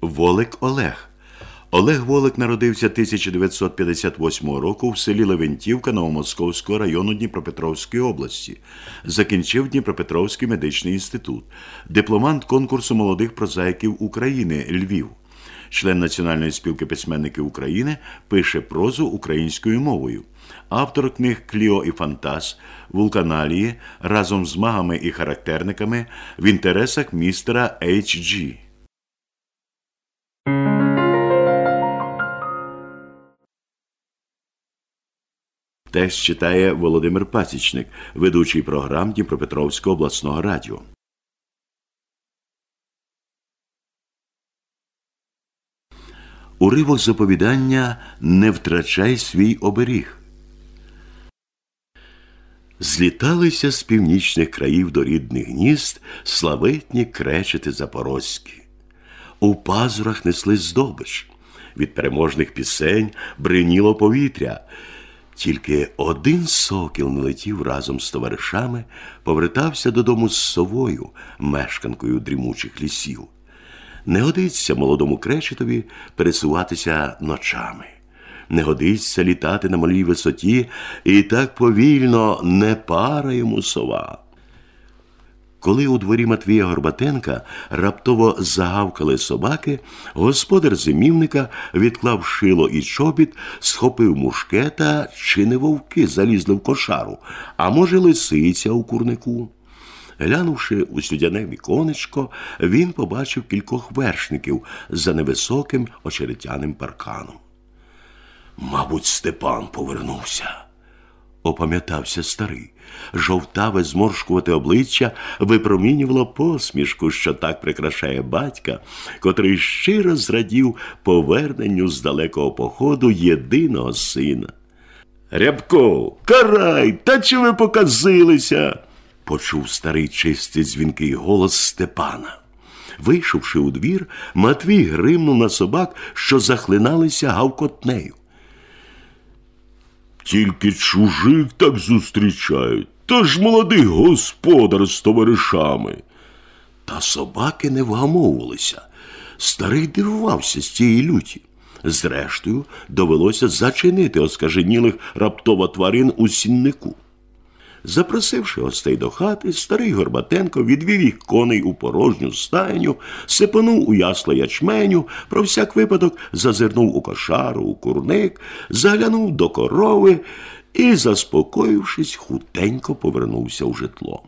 Волик Олег. Олег Волик народився 1958 року в селі Левентівка Новомосковського району Дніпропетровської області. Закінчив Дніпропетровський медичний інститут. Дипломант конкурсу молодих прозаїків України «Львів». Член Національної спілки письменників України, пише прозу українською мовою. Автор книг «Кліо і Фантаз», «Вулканалії», «Разом з магами і характерниками», «В інтересах містера H.G.». Текст читає Володимир Пасічник, ведучий програм Дніпропетровського обласного радіо. Уривок з оповідання «Не втрачай свій оберіг». Зліталися з північних країв до рідних гнізд славетні кречети запорозькі. У пазурах несли здобич. Від переможних пісень бриніло повітря. Тільки один сокіл не летів разом з товаришами, повертався додому з совою, мешканкою дрімучих лісів. Не годиться молодому кречетові пересуватися ночами. Не годиться літати на малій висоті, і так повільно не пара йому сова. Коли у дворі Матвія Горбатенка раптово загавкали собаки, господар зимівника відклав шило і чобіт, схопив мушкета, чи не вовки залізли в кошару, а може лисиця у курнику. Глянувши у слюдяне віконечко, він побачив кількох вершників за невисоким очеретяним парканом. «Мабуть, Степан повернувся», – опам'ятався старий. Жовтаве зморшкувате обличчя випромінювало посмішку, що так прикрашає батька, котрий щиро зрадів поверненню з далекого походу єдиного сина. «Рябко, карай, та чи ви показилися?» – почув старий чистий дзвінкий голос Степана. Вийшовши у двір, Матвій гримнув на собак, що захлиналися гавкотнею. «Тільки чужих так зустрічають, та ж молодий господар з товаришами». Та собаки не вгамовувалися. Старий дивувався з тієї люті. Зрештою, довелося зачинити оскаженілих раптово тварин у сіннику. Запросивши гостей до хати, старий Горбатенко відвів їх коней у порожню стайню, сипонув у ясла ячменю, про всяк випадок зазирнув у кошару, у курник, заглянув до корови і, заспокоївшись, хутенько повернувся в житло.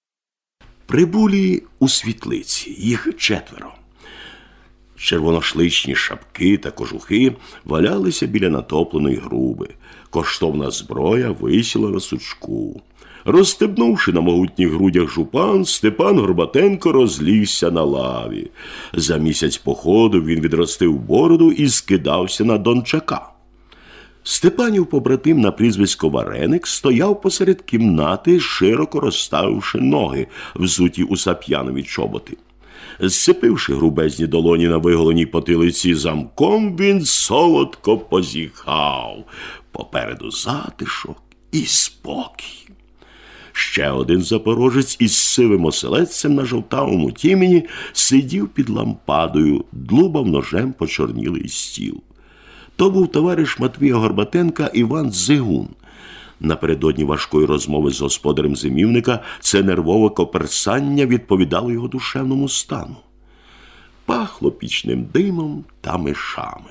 Прибулі у світлиці, їх 4. Червоношличні шапки та кожухи валялися біля натопленої груби. Коштовна зброя висіла на сучку. Розстебнувши на могутніх грудях жупан, Степан Горбатенко розлігся на лаві. За місяць походу він відростив бороду і скидався на Дончака. Степанів побратим на прізвисько Вареник стояв посеред кімнати, широко розставивши ноги, взуті у сап'янові чоботи. Зцепивши грубезні долоні на виголеній потилиці замком, він солодко позіхав. Попереду затишок і спокій. Ще один запорожець із сивим оселедцем на жовтавому тімені сидів під лампадою, длубав ножем почорнілий стіл. То був товариш Матвія Горбатенка Іван Дзигун. Напередодні важкої розмови з господарем зимівника це нервове коперсання відповідало його душевному стану. Пахло пічним димом та мишами.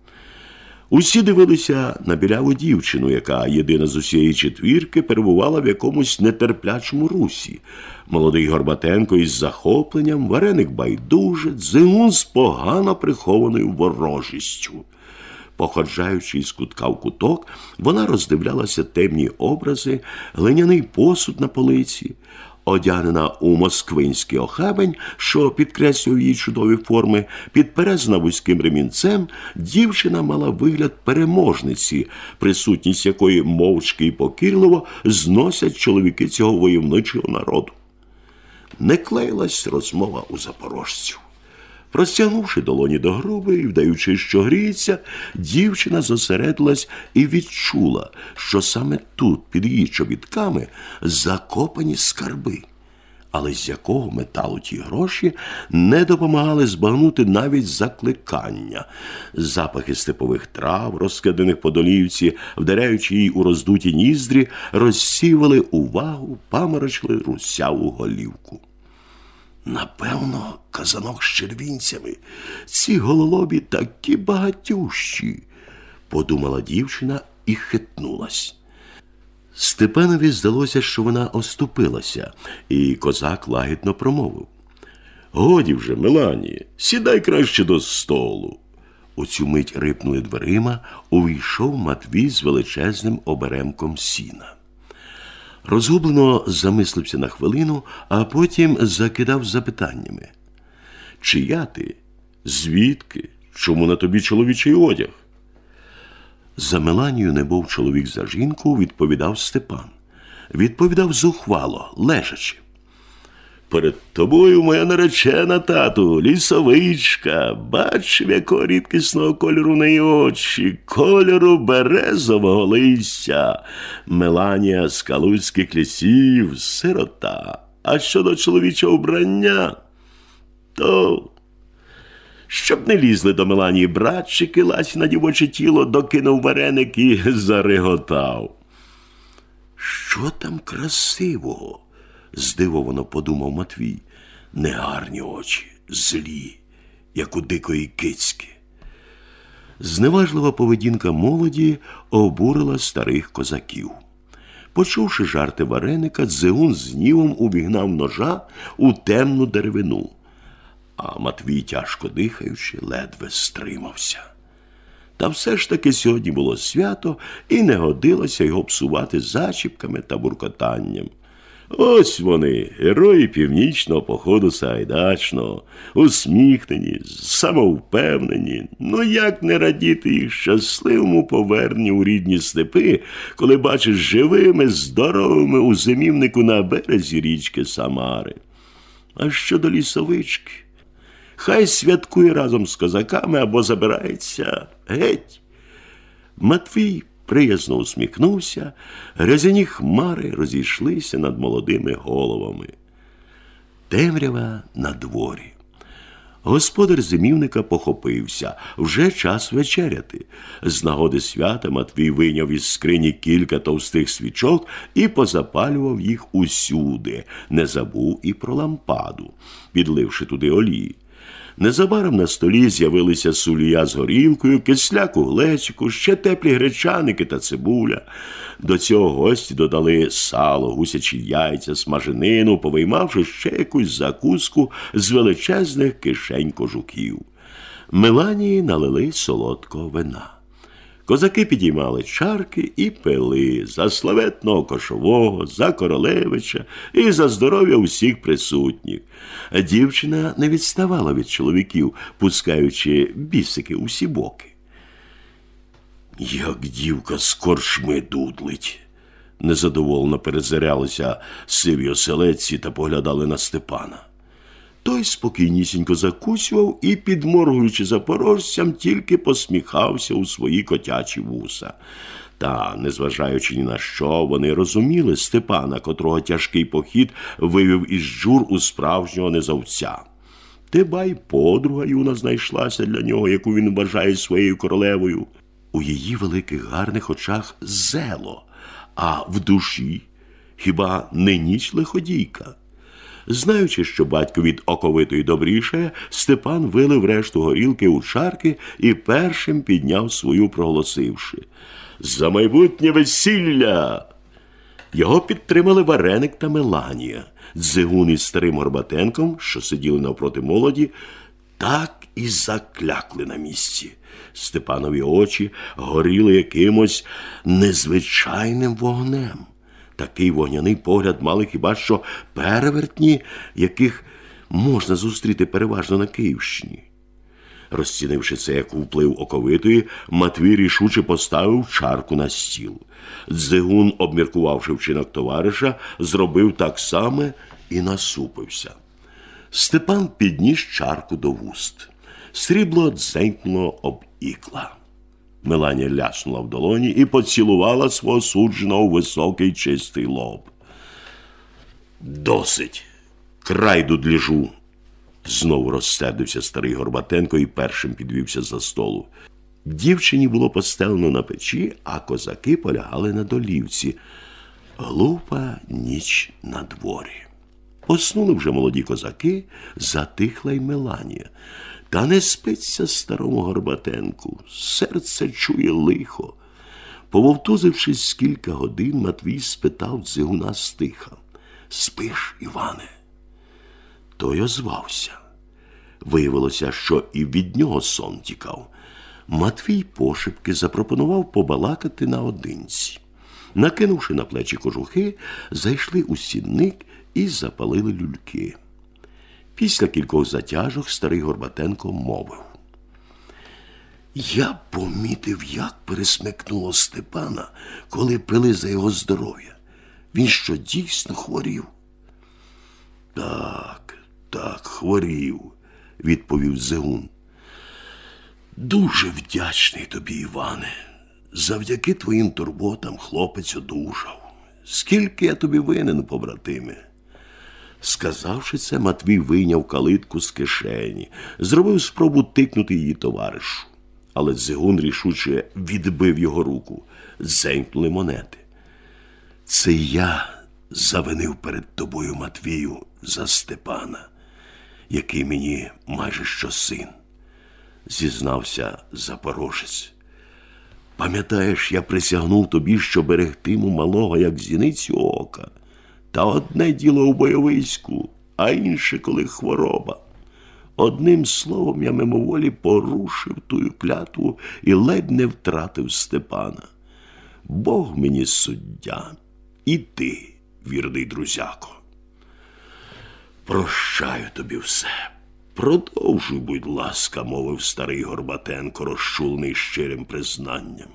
Усі дивилися на біляву дівчину, яка, єдина з усієї четвірки, перебувала в якомусь нетерплячому русі. Молодий Горбатенко із захопленням, Вареник байдуже, Дзигун з погано прихованою ворожістю. Походжаючи із кутка в куток, вона роздивлялася темні образи, глиняний посуд на полиці. Одягнена у москвинський охабень, що підкреслював її чудові форми, підперезана вузьким ремінцем, дівчина мала вигляд переможниці, присутність якої мовчки і покірливо зносять чоловіки цього войовничого народу. Не клеїлась розмова у запорожців. Розтягнувши долоні до груби і вдаючи, що гріється, дівчина зосередилась і відчула, що саме тут, під її чобітками, закопані скарби. Але з якого металу ті гроші, не допомагали збагнути навіть закликання. Запахи степових трав, розкиданих по долівці, вдаряючи їй у роздуті ніздрі, розсівали увагу, паморочили русяву голівку. Напевно, казанок з червінцями. Ці гололобі такі багатющі, подумала дівчина і хитнулась. Степанові здалося, що вона оступилася, і козак лагідно промовив: «Годі вже, Меланії, сідай краще до столу». У цю мить рипнули дверима, увійшов Матвій з величезним оберемком сіна. Розгублено замислився на хвилину, а потім закидав запитаннями. «Чия ти? Звідки? Чому на тобі чоловічий одяг?» За Меланію не був чоловік за жінку, відповідав Степан. Відповідав зухвало, лежачи. «Перед тобою моя наречена, тату, лісовичка. Бачив, якого рідкісного кольору в неї очі, кольору березового листя. Меланія з калузьких лісів, сирота. А щодо чоловічого вбрання, то... Щоб не лізли до Меланії братчики, лазь на дівоче тіло, докинув вареник і зареготав». «Що там красивого?» – здивовано подумав Матвій. «Негарні очі, злі, як у дикої кицьки». Зневажлива поведінка молоді обурила старих козаків. Почувши жарти вареника, Дзигун з гнівом увігнав ножа у темну деревину. А Матвій, тяжко дихаючи, ледве стримався. Та все ж таки сьогодні було свято, і не годилося його псувати зачіпками та буркотанням. Ось вони, герої північного походу Сагайдачного, усміхнені, самовпевнені. Ну як не радіти їх щасливому поверненню у рідні степи, коли бачиш живими, здоровими у зимівнику на березі річки Самари. А щодо лісовички, хай святкує разом з козаками або забирається геть. Матвій приязно усміхнувся, грязяні хмари розійшлися над молодими головами. Темрява на дворі. Господар зимівника похопився. Вже час вечеряти. З нагоди свята Матвій вийняв із скрині кілька товстих свічок і позапалював їх усюди. Не забув і про лампаду, підливши туди олії. Незабаром на столі з'явилися сулія з горілкою, кисляк у глечику, ще теплі гречаники та цибуля. До цього гості додали сало, гусячі яйця, смаженину, повиймавши ще якусь закуску з величезних кишень кожуків. Меланії налили солодкого вина. Козаки підіймали чарки і пили за славетного Кошового, за Королевича і за здоров'я усіх присутніх. Дівчина не відставала від чоловіків, пускаючи бісики у всі боки. «Як дівка з корчми дудлить!» Незадоволено перезирялися сиві оселедці та поглядали на Степана. Той спокійнісінько закусював і, підморгуючи запорожцям, тільки посміхався у свої котячі вуса. Та, незважаючи ні на що, вони розуміли Степана, котрого тяжкий похід вивів із джур у справжнього незавця. Теба й подруга юна знайшлася для нього, яку він вважає своєю королевою. У її великих гарних очах зело, а в душі хіба не ніч лиходійка? Знаючи, що батько від оковитої добрішає, Степан вилив решту горілки у чарки і першим підняв свою, проголосивши: «За майбутнє весілля!» Його підтримали Вареник та Меланія. Дзигун із старим Горбатенком, що сиділи навпроти молоді, так і заклякли на місці. Степанові очі горіли якимось незвичайним вогнем. Такий вогняний погляд мали хіба що перевертні, яких можна зустріти переважно на Київщині. Розцінивши це як вплив оковитої, Матвій рішуче поставив чарку на стіл. Дзигун, обміркувавши вчинок товариша, зробив так само і насупився. Степан підніс чарку до вуст. Срібло дзенькнуло об ікла. Меланія ляснула в долоні і поцілувала свого судженого у високий чистий лоб. «Досить!» Крайду дліжу. Знову розсердився старий Горбатенко і першим підвівся за столу. Дівчині було постелено на печі, а козаки полягали на долівці. Глупа ніч на дворі. Поснули вже молоді козаки, затихла й Меланія. Та не спиться старому Горбатенку, серце чує лихо. Пововтузившись кілька годин, Матвій спитав Дзигуна стиха: «Спиш, Іване?» Той озвався. Виявилося, що і від нього сон тікав. Матвій пошепки запропонував побалакати наодинці. Накинувши на плечі кожухи, зайшли у сінник і запалили люльки. Після кількох затяжок старий Горбатенко мовив: «Я помітив, як пересмикнуло Степана, коли пили за його здоров'я. Він що, дійсно хворів?» Так, хворів», – відповів Дзигун. «Дуже вдячний тобі, Іване. Завдяки твоїм турботам хлопець одужав. Скільки я тобі винен, побратиме?» Сказавши це, Матвій вийняв калитку з кишені, зробив спробу тикнути її товаришу. Але Дзигун рішуче відбив його руку. Дзенькнули монети. «Це я завинив перед тобою, Матвію, за Степана, який мені майже що син», – зізнався запорожець. «Пам'ятаєш, я присягнув тобі, що берегтиму малого, як зіницю ока. Та одне діло у бойовиську, а інше, коли хвороба. Одним словом, я мимоволі порушив тую клятву і ледь не втратив Степана. Бог мені суддя, і ти, вірний друзяко. Прощаю тобі все. Продовжуй, будь ласка», – мовив старий Горбатенко, розчулений щирим признанням.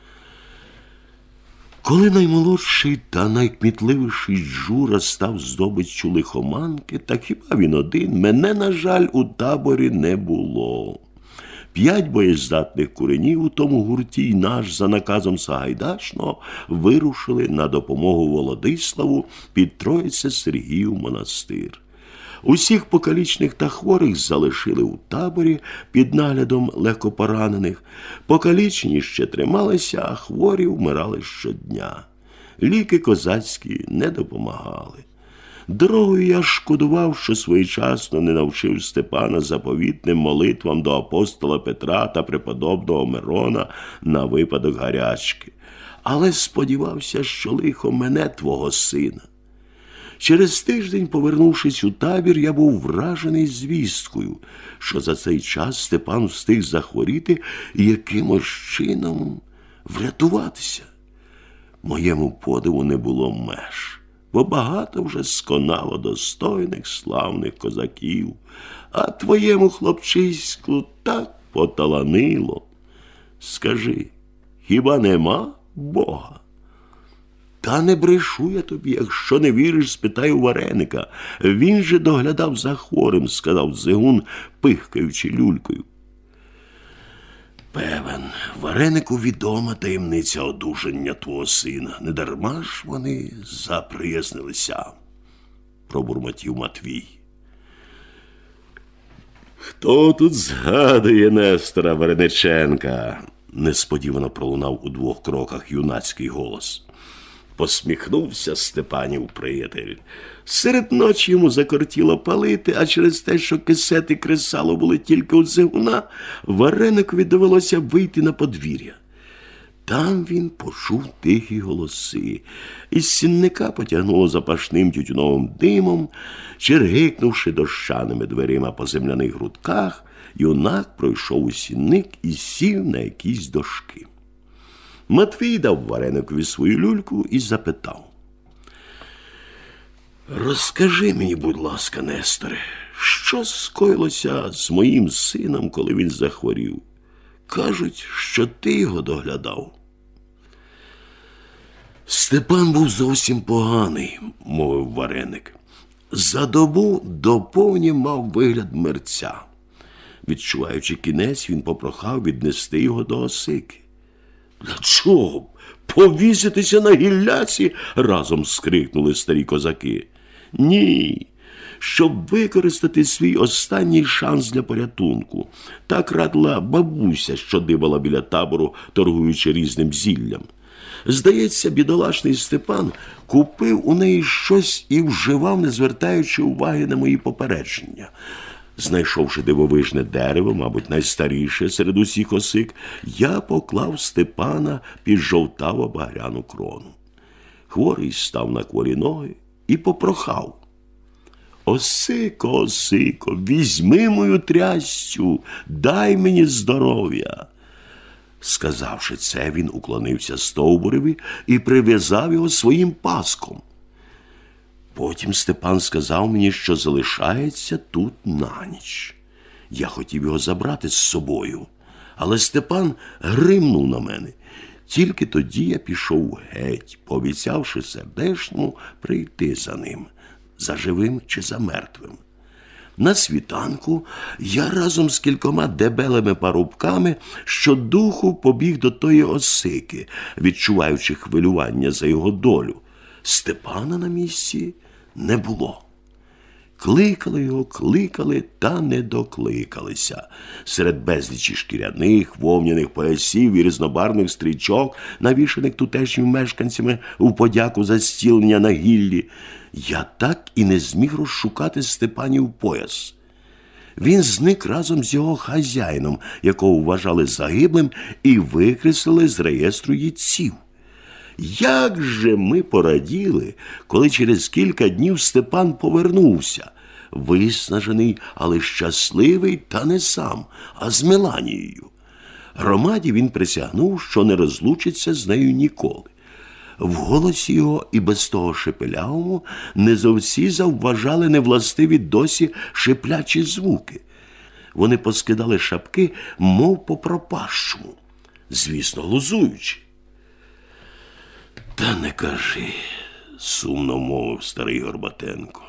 Коли наймолодший та найкмітливіший Джура став здобиччю лихоманки, так хіба він один? Мене, на жаль, у таборі не було. 5 боєздатних куренів у тому гурті й наш, за наказом Сагайдачного, вирушили на допомогу Володиславу під Троїце-Сергіїв монастир. Усіх покалічних та хворих залишили у таборі під наглядом легкопоранених. Покалічені ще трималися, а хворі вмирали щодня. Ліки козацькі не допомагали. Дорогою я шкодував, що своєчасно не навчив Степана заповітним молитвам до апостола Петра та преподобного Мирона на випадок гарячки. Але сподівався, що лихо мене твого сина. Через тиждень, повернувшись у табір, я був вражений звісткою, що за цей час Степан встиг захворіти і якимось чином врятуватися. Моєму подиву не було меж, бо багато вже сконало достойних, славних козаків, а твоєму хлопчиську так поталанило. Скажи, хіба нема Бога? «Та не брешу я тобі, якщо не віриш, спитай у Вареника. Він же доглядав за хворим», – сказав Дзигун, пихкаючи люлькою. «Певен, Варенику відома таємниця одужання твого сина. Недарма ж вони заприязнилися», – пробурмотів Матвій. «Хто тут згадує Нестора Варениченка?» – несподівано пролунав у 2 кроках юнацький голос. Посміхнувся Степанів приятель. Серед ночі йому закортіло палити, а через те, що кисет і кресало були тільки у Дзигуна, Вареникові довелося вийти на подвір'я. Там він почув тихі голоси. Із сінника потягнуло запашним тютюновим димом. Чергикнувши дощаними дверима по земляних грудках, юнак пройшов у сінник і сів на якісь дошки. Матвій дав Вареникові свою люльку і запитав: «Розкажи мені, будь ласка, Несторе, що скоїлося з моїм сином, коли він захворів? Кажуть, що ти його доглядав». «Степан був зовсім поганий», – мовив Вареник. «За добу до повні мав вигляд мерця. Відчуваючи кінець, він попрохав віднести його до Осики». «Для чого? Повіситися на гілляці?» – разом скрикнули старі козаки. «Ні, щоб використати свій останній шанс для порятунку. Так радила бабуся, що дибала біля табору, торгуючи різним зіллям. Здається, бідолашний Степан купив у неї щось і вживав, не звертаючи уваги на мої попередження. Знайшовши дивовижне дерево, мабуть, найстаріше серед усіх осик, я поклав Степана під жовтаво-багряну крону. Хворий став на кволі ноги і попрохав: «Осико, осико, візьми мою трясцю, дай мені здоров'я». Сказавши це, він уклонився стовбуреві і прив'язав його своїм паском. Потім Степан сказав мені, що залишається тут на ніч. Я хотів його забрати з собою, але Степан гримнув на мене. Тільки тоді я пішов геть, пообіцявши сердешному прийти за ним, за живим чи за мертвим. На світанку я разом з кількома дебелими парубками щодуху побіг до тої осики, відчуваючи хвилювання за його долю. Степана на місці не було. Кликали його, кликали, та не докликалися. Серед безлічі шкіряних, вовняних поясів і різнобарвних стрічок, навішаних тутешніми мешканцями у подяку за зцілення на гіллі, я так і не зміг розшукати Степанів пояс. Він зник разом з його хазяїном, якого вважали загиблим, і викреслили з реєстру їдців. Як же ми пораділи, коли через кілька днів Степан повернувся, виснажений, але щасливий, та не сам, а з Меланією. Громаді він присягнув, що не розлучиться з нею ніколи. В голосі його і без того шепелявому не зовсі завважали невластиві досі шиплячі звуки. Вони поскидали шапки, мов по пропащому, звісно, глузуючи. «Та не кажи», – сумно мовив старий Горбатенко.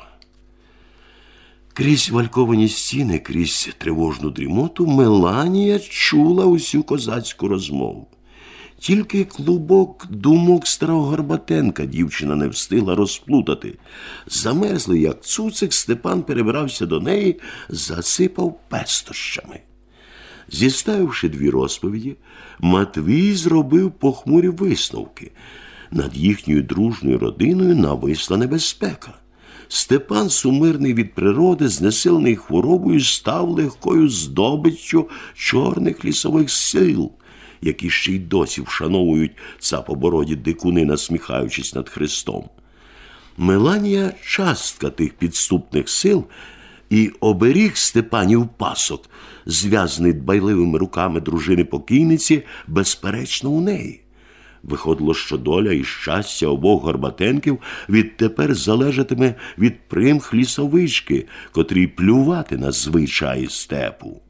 Крізь вальковані стіни, крізь тривожну дрімоту Меланія чула усю козацьку розмову. Тільки клубок думок старого Горбатенка дівчина не встигла розплутати. Замерзлий, як цуцик, Степан перебирався до неї, засипав пестощами. Зіставивши дві розповіді, Матвій зробив похмурі висновки. Над їхньою дружною родиною нависла небезпека. Степан, сумирний від природи, знесилений хворобою, став легкою здобиччю чорних лісових сил, які ще й досі вшановують цапобороді дикуни, насміхаючись над Христом. Меланія – частка тих підступних сил, і оберіг Степанів пасок, зв'язаний дбайливими руками дружини покійниці, безперечно у неї. Виходило, що доля і щастя обох Горбатенків відтепер залежатиме від примх лісовички, котрій плювати на звичаї степу.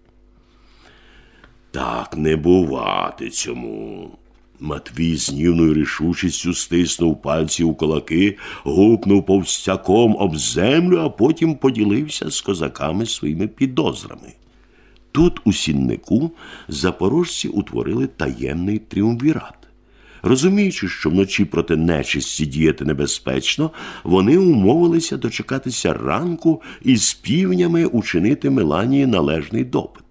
Так не бувати цьому. Матвій з гнівною рішучістю стиснув пальці у кулаки, гупнув повстяком об землю, а потім поділився з козаками своїми підозрами. Тут, у Сіннику, запорожці утворили таємний тріумвірат. Розуміючи, що вночі проти нечисті діяти небезпечно, вони умовилися дочекатися ранку і з півнями учинити Меланії належний допит.